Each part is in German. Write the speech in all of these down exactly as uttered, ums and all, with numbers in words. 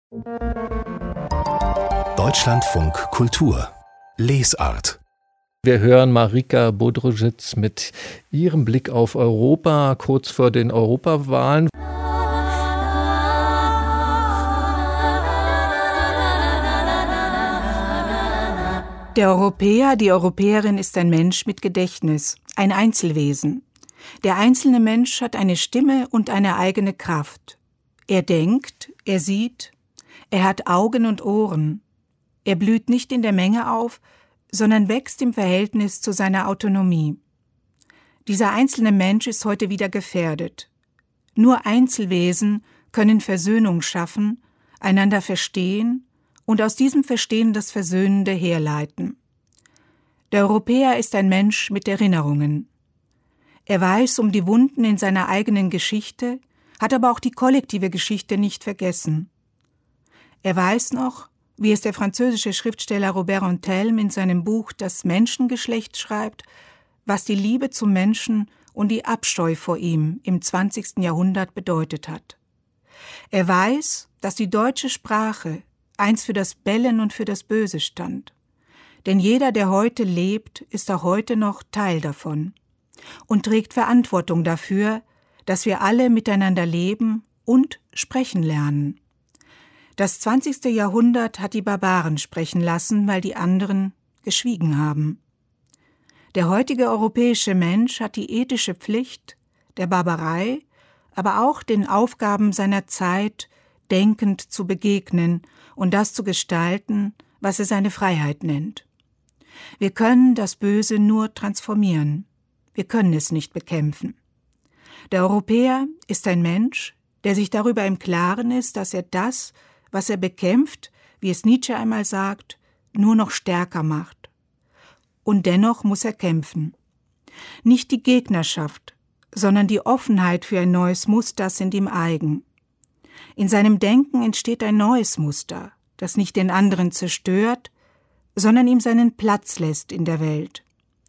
Deutschlandfunk Kultur Lesart. Wir hören Marika Bodrožić mit ihrem Blick auf Europa kurz vor den Europawahlen. Der Europäer, die Europäerin ist ein Mensch mit Gedächtnis, ein Einzelwesen. Der einzelne Mensch hat eine Stimme und eine eigene Kraft. Er denkt, er sieht, er hat Augen und Ohren. Er blüht nicht in der Menge auf, sondern wächst im Verhältnis zu seiner Autonomie. Dieser einzelne Mensch ist heute wieder gefährdet. Nur Einzelwesen können Versöhnung schaffen, einander verstehen und aus diesem Verstehen das Versöhnende herleiten. Der Europäer ist ein Mensch mit Erinnerungen. Er weiß um die Wunden in seiner eigenen Geschichte, hat aber auch die kollektive Geschichte nicht vergessen. Er weiß noch, wie es der französische Schriftsteller Robert Antelme in seinem Buch Das Menschengeschlecht schreibt, was die Liebe zum Menschen und die Abscheu vor ihm im zwanzigsten Jahrhundert bedeutet hat. Er weiß, dass die deutsche Sprache einst für das Bellen und für das Böse stand. Denn jeder, der heute lebt, ist auch heute noch Teil davon und trägt Verantwortung dafür, dass wir alle miteinander leben und sprechen lernen. Das zwanzigste Jahrhundert hat die Barbaren sprechen lassen, weil die anderen geschwiegen haben. Der heutige europäische Mensch hat die ethische Pflicht, der Barbarei, aber auch den Aufgaben seiner Zeit denkend zu begegnen und das zu gestalten, was er seine Freiheit nennt. Wir können das Böse nur transformieren. Wir können es nicht bekämpfen. Der Europäer ist ein Mensch, der sich darüber im Klaren ist, dass er das, was er bekämpft, wie es Nietzsche einmal sagt, nur noch stärker macht. Und dennoch muss er kämpfen. Nicht die Gegnerschaft, sondern die Offenheit für ein neues Muster sind ihm eigen. In seinem Denken entsteht ein neues Muster, das nicht den anderen zerstört, sondern ihm seinen Platz lässt in der Welt.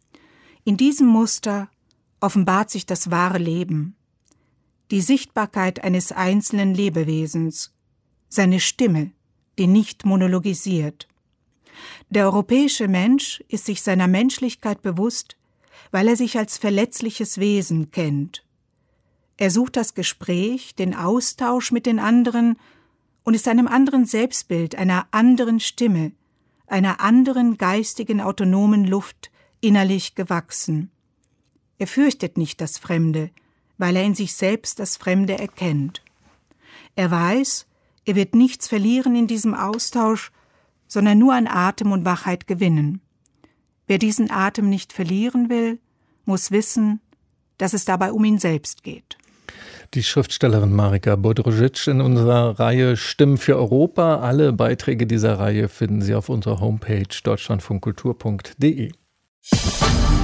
In diesem Muster offenbart sich das wahre Leben, die Sichtbarkeit eines einzelnen Lebewesens, seine Stimme, die nicht monologisiert. Der europäische Mensch ist sich seiner Menschlichkeit bewusst, weil er sich als verletzliches Wesen kennt. Er sucht das Gespräch, den Austausch mit den anderen und ist einem anderen Selbstbild, einer anderen Stimme, einer anderen geistigen, autonomen Luft innerlich gewachsen. Er fürchtet nicht das Fremde, weil er in sich selbst das Fremde erkennt. Er weiß, er wird nichts verlieren in diesem Austausch, sondern nur an Atem und Wachheit gewinnen. Wer diesen Atem nicht verlieren will, muss wissen, dass es dabei um ihn selbst geht. Die Schriftstellerin Marika Bodrožić in unserer Reihe Stimmen für Europa. Alle Beiträge dieser Reihe finden Sie auf unserer Homepage deutschlandfunkkultur punkt de.